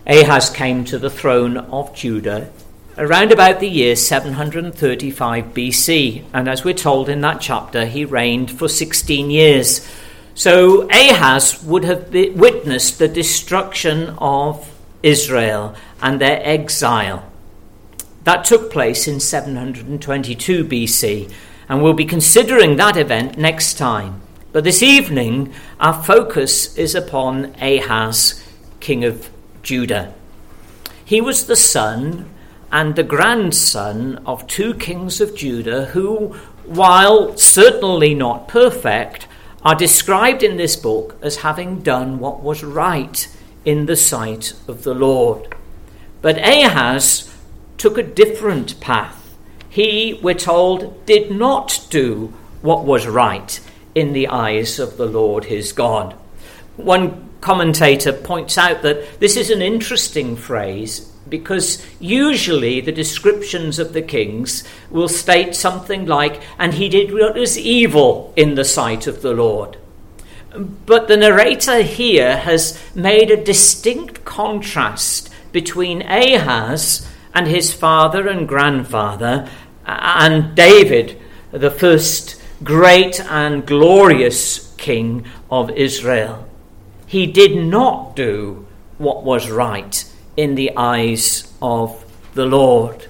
Ahaz came to the throne of Judah around about the year 735 BC. And as we're told in that chapter, he reigned for 16 years. So Ahaz would have witnessed the destruction of Israel and their exile. That took place in 722 BC. And we'll be considering that event next time. But this evening, our focus is upon Ahaz, king of Judah. He was the son and the grandson of two kings of Judah who, while certainly not perfect, are described in this book as having done what was right in the sight of the Lord. But Ahaz took a different path. He, we're told, did not do what was right in the eyes of the Lord his God. One commentator points out that this is an interesting phrase because usually the descriptions of the kings will state something like, and he did what was evil in the sight of the Lord. But the narrator here has made a distinct contrast between Ahaz and his father and grandfather and David, the first great and glorious king of Israel. He did not do what was right in the eyes of the Lord.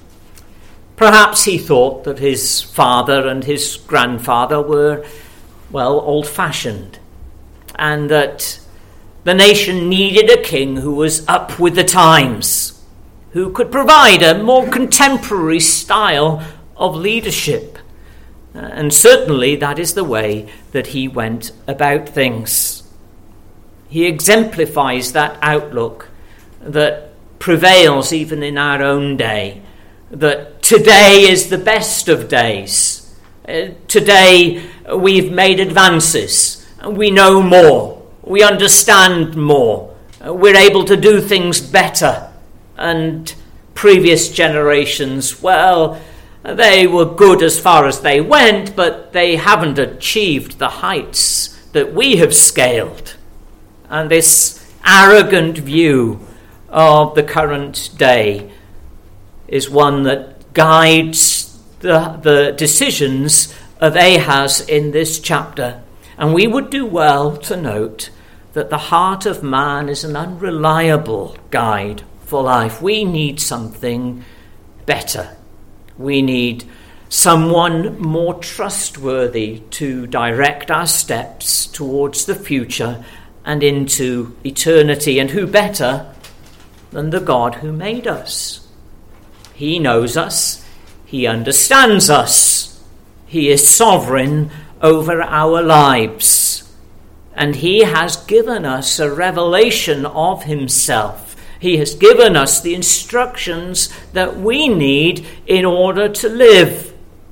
Perhaps he thought that his father and his grandfather were, old-fashioned, and that the nation needed a king who was up with the times, who could provide a more contemporary style of leadership. And certainly that is the way that he went about things. He exemplifies that outlook that prevails even in our own day, that today is the best of days. Today we've made advances. We know more. We understand more. We're able to do things better. And previous generations, they were good as far as they went, but they haven't achieved the heights that we have scaled. And this arrogant view of the current day is one that guides the decisions of Ahaz in this chapter. And we would do well to note that the heart of man is an unreliable guide for life. We need something better. We need someone more trustworthy to direct our steps towards the future and into eternity. And who better than the God who made us? He knows us. He understands us. He is sovereign over our lives. And he has given us a revelation of himself. He has given us the instructions that we need in order to live.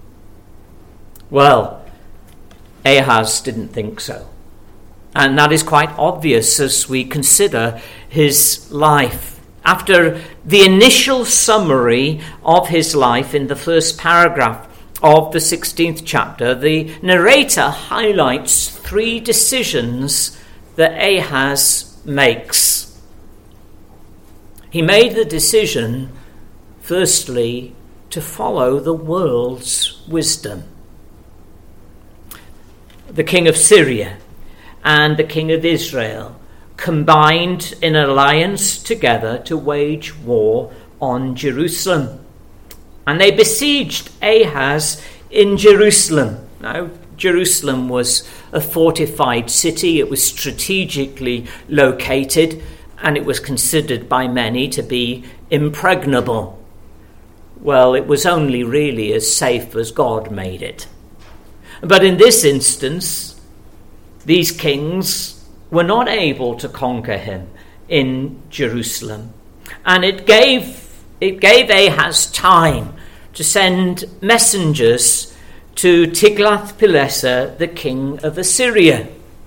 Well, Ahaz didn't think so. And that is quite obvious as we consider his life. After the initial summary of his life in the first paragraph of the 16th chapter, the narrator highlights three decisions that Ahaz makes. He made the decision, firstly, to follow the world's wisdom. The king of Syria and the king of Israel combined in an alliance together to wage war on Jerusalem. And they besieged Ahaz in Jerusalem. Now, Jerusalem was a fortified city. It was strategically located, and it was considered by many to be impregnable. Well, it was only really as safe as God made it. But in this instance, these kings were not able to conquer him in Jerusalem. And it gave Ahaz time to send messengers to Tiglath-Pileser, the king of Assyria.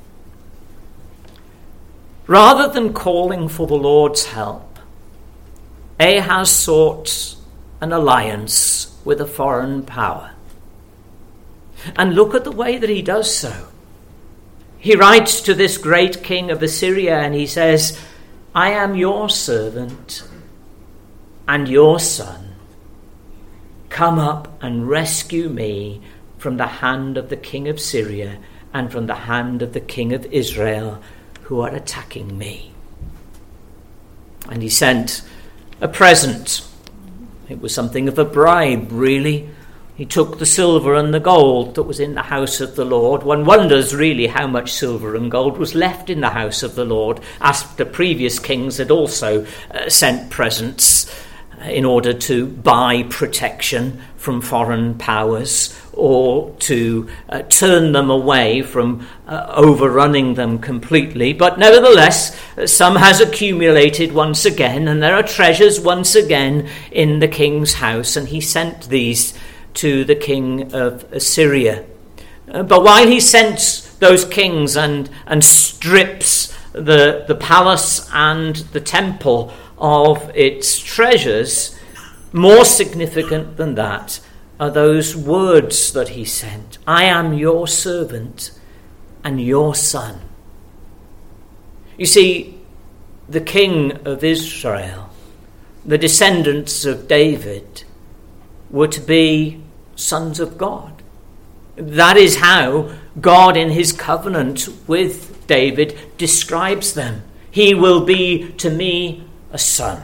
Rather than calling for the Lord's help, Ahaz sought an alliance with a foreign power. And look at the way that he does so. He writes to this great king of Assyria and he says, I am your servant and your son. Come up and rescue me from the hand of the king of Syria and from the hand of the king of Israel who are attacking me." And he sent a present. It was something of a bribe, really. He took the silver and the gold that was in the house of the Lord. One wonders really how much silver and gold was left in the house of the Lord, as the previous kings had also sent presents in order to buy protection from foreign powers or to turn them away from overrunning them completely. But nevertheless, some has accumulated once again, and there are treasures once again in the king's house, and he sent these to the king of Assyria. But while he sent those kings and strips the palace and the temple of its treasures, more significant than that are those words that he sent. I am your servant and your son. You see, the king of Israel, the descendants of David, were to be sons of God. That is how God in his covenant with David describes them. He will be to me a son.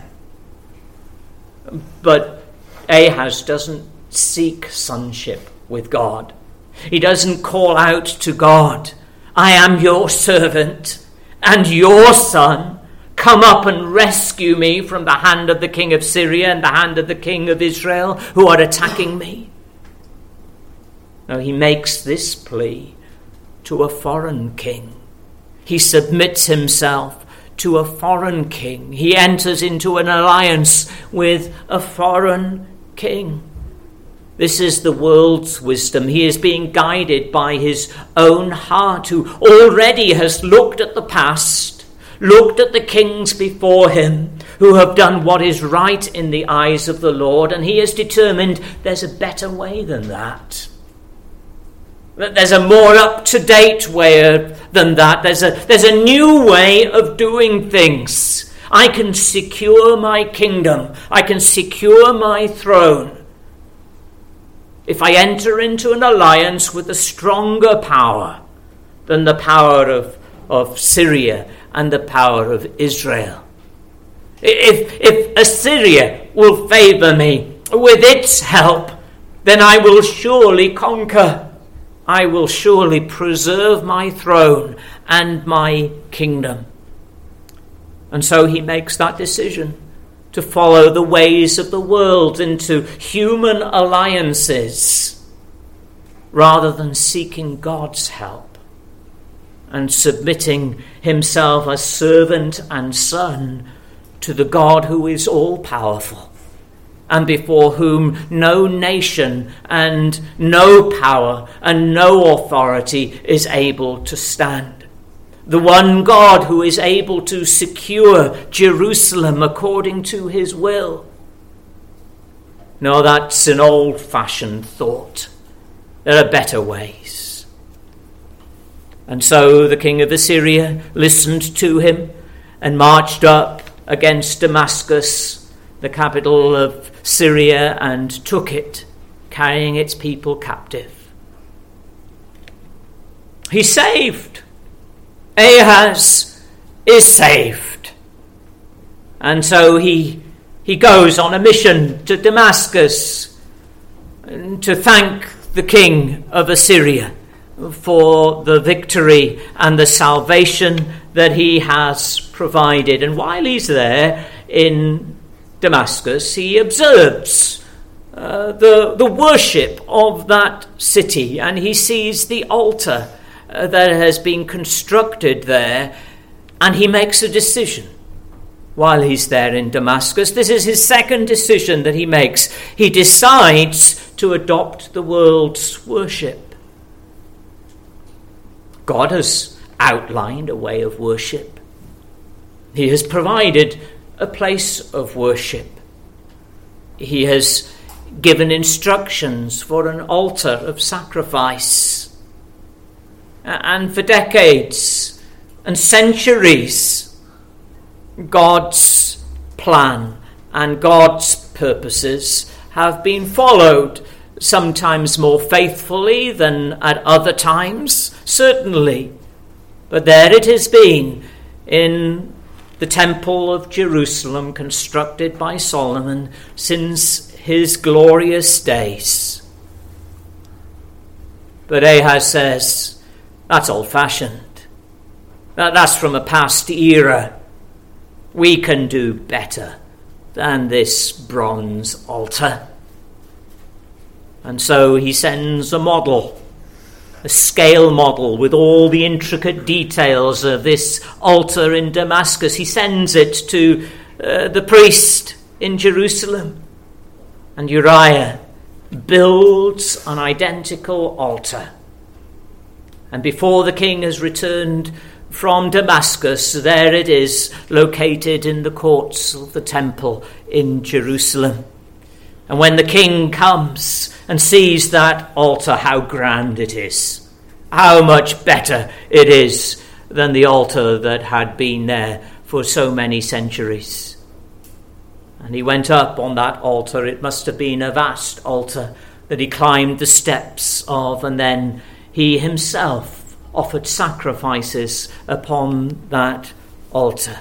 But Ahaz doesn't seek sonship with God. He doesn't call out to God, I am your servant and your son. Come up and rescue me from the hand of the king of Syria and the hand of the king of Israel who are attacking me. No, he makes this plea to a foreign king. He submits himself to a foreign king. He enters into an alliance with a foreign king. This is the world's wisdom. He is being guided by his own heart, who already has looked at the past, looked at the kings before him, who have done what is right in the eyes of the Lord, and he is determined there's a better way than that. That there's a more up-to-date way than that. There's a new way of doing things. I can secure my kingdom. I can secure my throne if I enter into an alliance with a stronger power than the power of Syria and the power of Israel. If Assyria will favor me with its help, then I will surely conquer. I will surely preserve my throne and my kingdom. And so he makes that decision to follow the ways of the world into human alliances rather than seeking God's help and submitting himself as servant and son to the God who is all-powerful and before whom no nation and no power and no authority is able to stand. The one God who is able to secure Jerusalem according to his will. No, that's an old-fashioned thought. There are better ways. And so the king of Assyria listened to him and marched up against Damascus, the capital of Syria, and took it, carrying its people captive. He's saved. Ahaz is saved. And so he goes on a mission to Damascus to thank the king of Assyria for the victory and the salvation that he has provided. And while he's there in Damascus, he observes the worship of that city, and he sees the altar that has been constructed there, and he makes a decision while he's there in Damascus. This is his second decision that he makes. He decides to adopt the world's worship. God has outlined a way of worship. He has provided a place of worship. He has given instructions for an altar of sacrifice. And for decades and centuries, God's plan and God's purposes have been followed, sometimes more faithfully than at other times, certainly. But there it has been in the Temple of Jerusalem, constructed by Solomon since his glorious days. But Ahaz says, that's old-fashioned. That's from a past era. We can do better than this bronze altar. And so he sends a model, a scale model with all the intricate details of this altar in Damascus. He sends it to the priest in Jerusalem. And Uriah builds an identical altar. And before the king has returned from Damascus, there it is, located in the courts of the temple in Jerusalem. And when the king comes and sees that altar, how grand it is, how much better it is than the altar that had been there for so many centuries. And he went up on that altar. It must have been a vast altar that he climbed the steps of, and then he himself offered sacrifices upon that altar.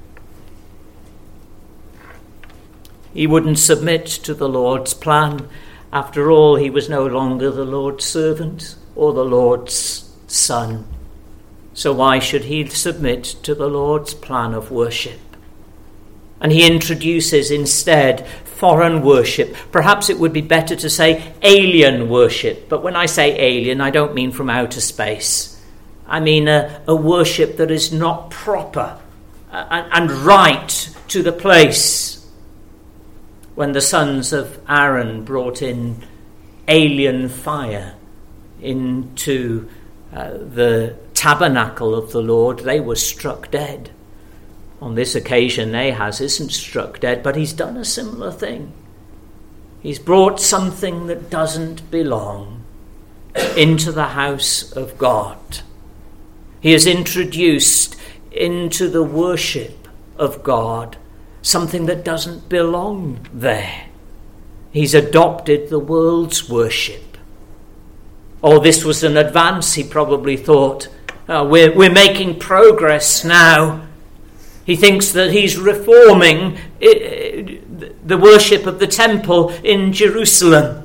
He wouldn't submit to the Lord's plan. After all, he was no longer the Lord's servant or the Lord's son. So why should he submit to the Lord's plan of worship? And he introduces instead foreign worship. Perhaps it would be better to say alien worship. But when I say alien, I don't mean from outer space. I mean a worship that is not proper and right to the place. When the sons of Aaron brought in alien fire into the tabernacle of the Lord, they were struck dead. On this occasion, Ahaz isn't struck dead, but he's done a similar thing. He's brought something that doesn't belong into the house of God. He has introduced into the worship of God something that doesn't belong there. He's adopted the world's worship. Oh, this was an advance, he probably thought. We're making progress now. He thinks that he's reforming the worship of the temple in Jerusalem.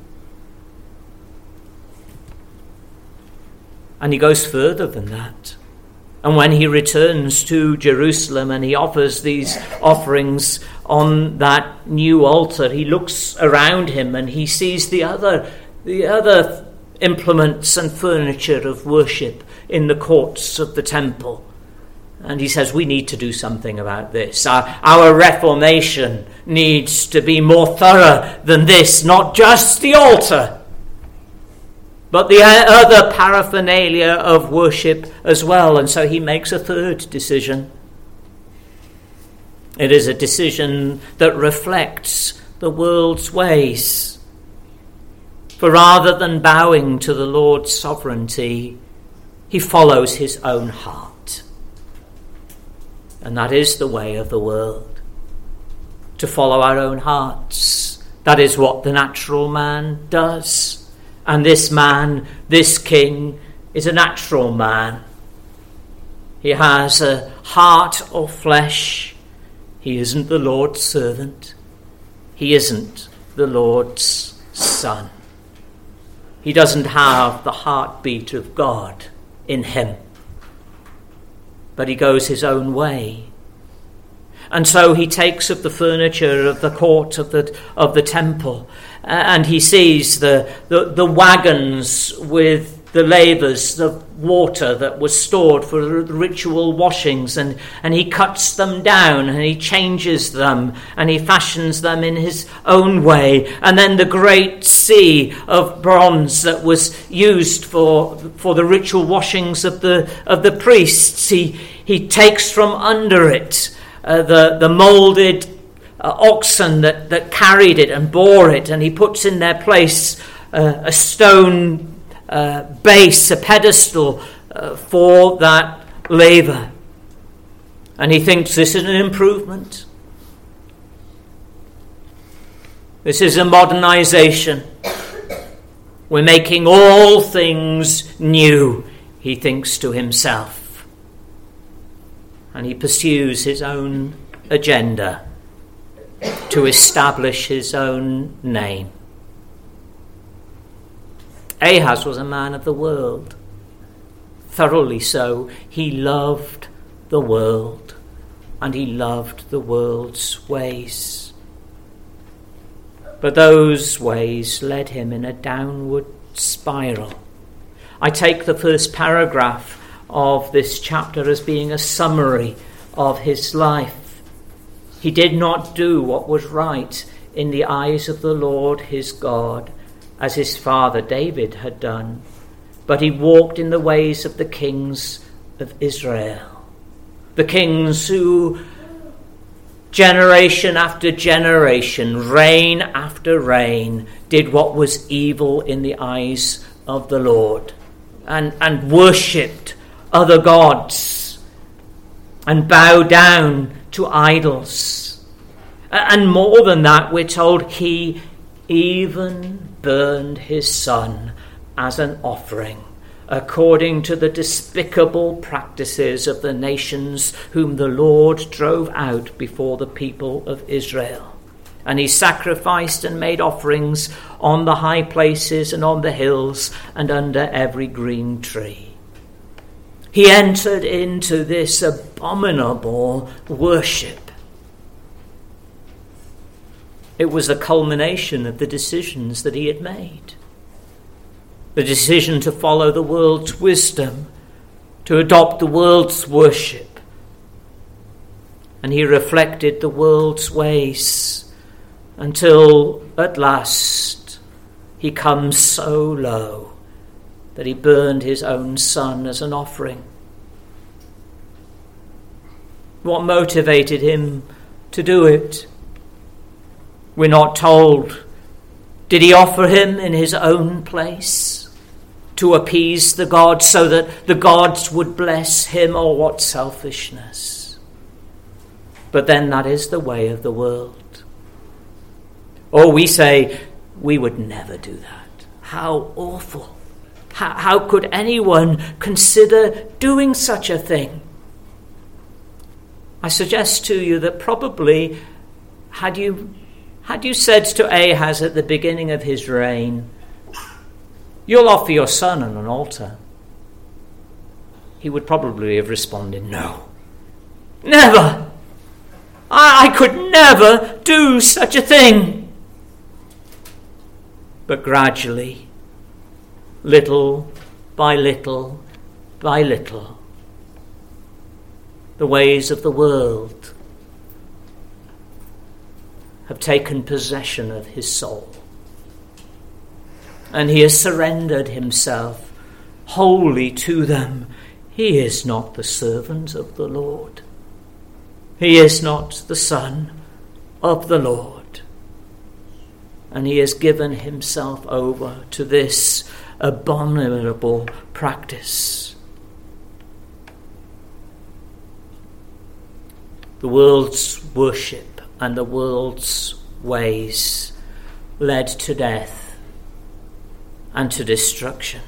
And he goes further than that. And when he returns to Jerusalem and he offers these offerings on that new altar, he looks around him and he sees the other implements and furniture of worship in the courts of the temple. And he says, we need to do something about this. Our reformation needs to be more thorough than this, not just the altar, but the other paraphernalia of worship as well. And so he makes a third decision. It is a decision that reflects the world's ways. For rather than bowing to the Lord's sovereignty, he follows his own heart. And that is the way of the world, to follow our own hearts. That is what the natural man does. And this man, this king, is a natural man. He has a heart of flesh. He isn't the Lord's servant. He isn't the Lord's son. He doesn't have the heartbeat of God in him. But he goes his own way. And so he takes of the furniture of the court of the temple, and he sees the wagons with the lavers of water that was stored for the ritual washings, and he cuts them down and he changes them and he fashions them in his own way. And then the great sea of bronze that was used for the ritual washings of the priests, he takes from under it the moulded oxen that carried it and bore it, and he puts in their place a stone base, a pedestal for that laver. And he thinks this is an improvement. This is a modernization. We're making all things new, he thinks to himself. And he pursues his own agenda to establish his own name. Ahaz was a man of the world. Thoroughly so. He loved the world, and he loved the world's ways. But those ways led him in a downward spiral. I take the first paragraph of this chapter as being a summary of his life. He did not do what was right in the eyes of the Lord his God, as his father David had done, but he walked in the ways of the kings of Israel. The kings who, generation after generation, reign after reign, did what was evil in the eyes of the Lord, and worshipped other gods, and bowed down to idols. And more than that, we're told he even burned his son as an offering, according to the despicable practices of the nations whom the Lord drove out before the people of Israel. And he sacrificed and made offerings on the high places and on the hills and under every green tree. He entered into this abominable worship. It was the culmination of the decisions that he had made. The decision to follow the world's wisdom, to adopt the world's worship. And he reflected the world's ways until at last he comes so low that he burned his own son as an offering. What motivated him to do it? We're not told. Did he offer him in his own place to appease the gods so that the gods would bless him? Oh, what selfishness. But then that is the way of the world. Or we say, we would never do that. How awful. How could anyone consider doing such a thing? I suggest to you that probably had you said to Ahaz at the beginning of his reign, you'll offer your son on an altar, he would probably have responded, no, never. I could never do such a thing. But gradually, little by little by little, the ways of the world have taken possession of his soul. And he has surrendered himself wholly to them. He is not the servant of the Lord. He is not the son of the Lord. And he has given himself over to this abominable practice. The world's worship and the world's ways led to death and to destruction.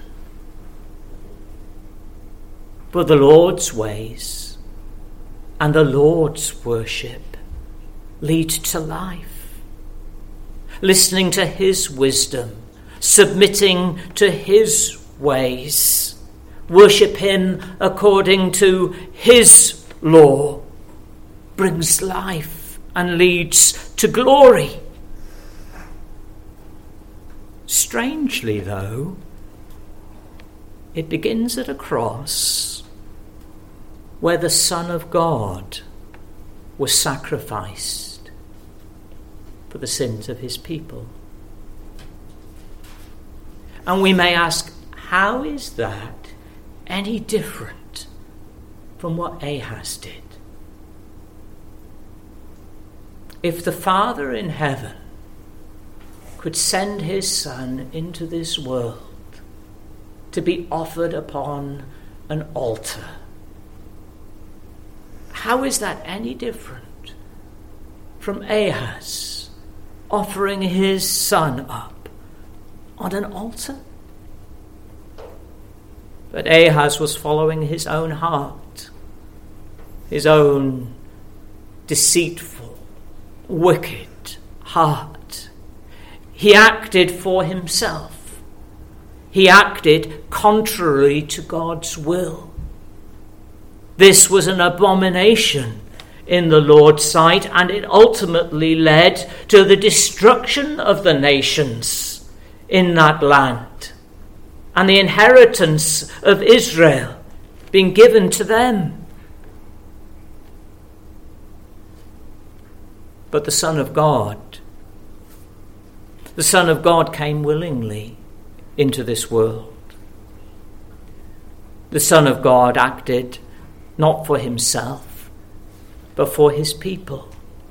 But the Lord's ways and the Lord's worship lead to life. Listening to his wisdom, submitting to his ways, worship him according to his law, brings life and leads to glory. Strangely, though, it begins at a cross where the Son of God was sacrificed for the sins of his people. And we may ask, how is that any different from what Ahaz did? If the Father in heaven could send his Son into this world to be offered upon an altar, How is that any different from Ahaz offering his son up on an altar? But Ahaz was following his own heart, his own deceitful, wicked heart. He acted for himself. He acted contrary to God's will. This was an abomination in the Lord's sight, and it ultimately led to the destruction of the nations in that land and the inheritance of Israel being given to them. But the Son of God came willingly into this world. The Son of God acted not for himself, but for his people.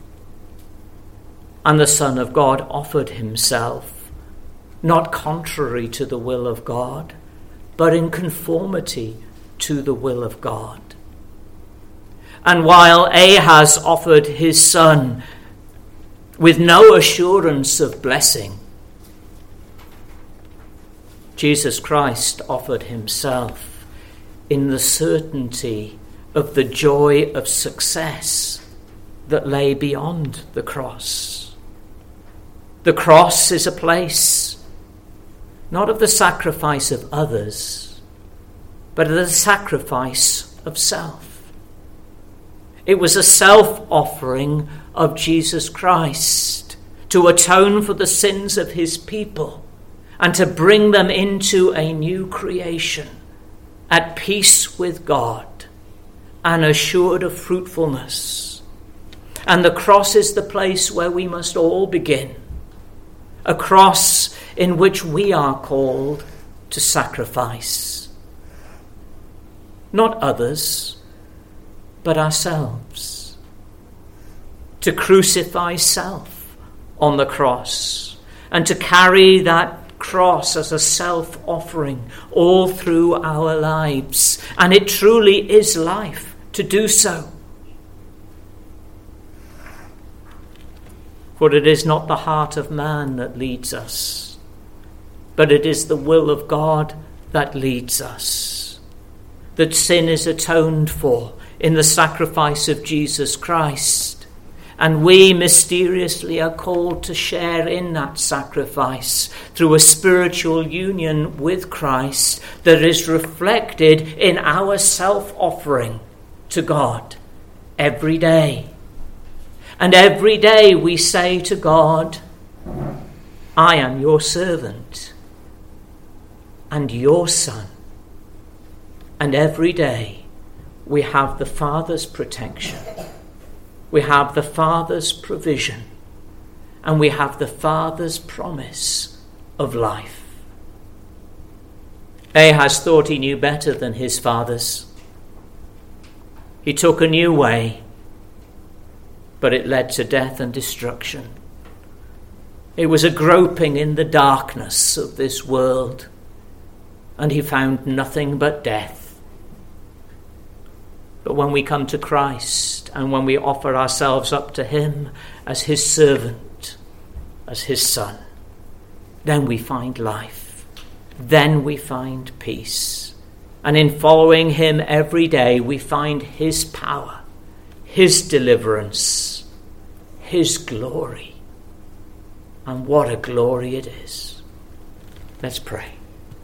And the Son of God offered himself, not contrary to the will of God, but in conformity to the will of God. And while Ahaz offered his son with no assurance of blessing, Jesus Christ offered himself in the certainty of the joy of success that lay beyond the cross. The cross is a place not of the sacrifice of others, but of the sacrifice of self. It was a self-offering of Jesus Christ to atone for the sins of his people and to bring them into a new creation, at peace with God and assured of fruitfulness. And the cross is the place where we must all begin, a cross in which we are called to sacrifice. Not others, but ourselves. To crucify self on the cross and to carry that cross as a self-offering all through our lives. And it truly is life to do so. For it is not the heart of man that leads us, but it is the will of God that leads us. That sin is atoned for in the sacrifice of Jesus Christ, and we mysteriously are called to share in that sacrifice through a spiritual union with Christ that is reflected in our self-offering to God every day. And every day we say to God, I am your servant and your son. And every day we have the Father's protection, we have the Father's provision, and we have the Father's promise of life. Ahaz thought he knew better than his fathers. He took a new way, but it led to death and destruction. It was a groping in the darkness of this world, and he found nothing but death. But when we come to Christ and when we offer ourselves up to him as his servant, as his son, then we find life. Then we find peace. And in following him every day, we find his power, his deliverance, his glory. And what a glory it is. Let's pray.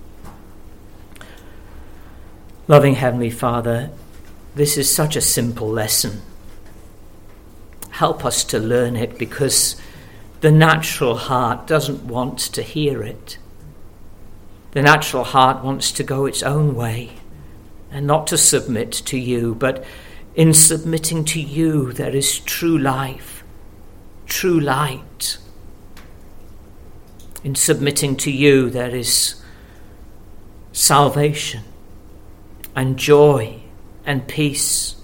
Loving Heavenly Father, this is such a simple lesson. Help us to learn it, because the natural heart doesn't want to hear it. The natural heart wants to go its own way and not to submit to you, but in submitting to you there is true life, true light. In submitting to you there is salvation and joy and peace.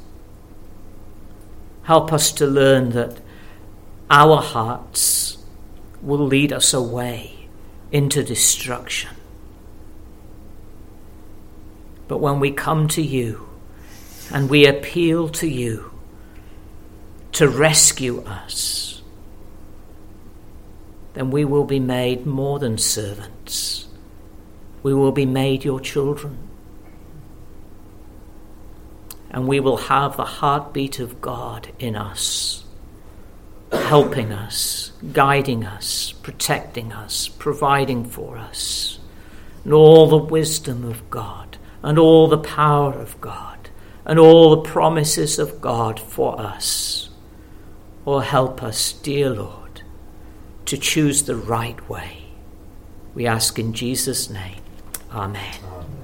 Help us to learn that our hearts will lead us away into destruction. But when we come to you and we appeal to you to rescue us, then we will be made more than servants. We will be made your children. And we will have the heartbeat of God in us, helping us, guiding us, protecting us, providing for us, and all the wisdom of God, and all the power of God, and all the promises of God for us. Oh, help us, dear Lord, to choose the right way. We ask in Jesus' name. Amen.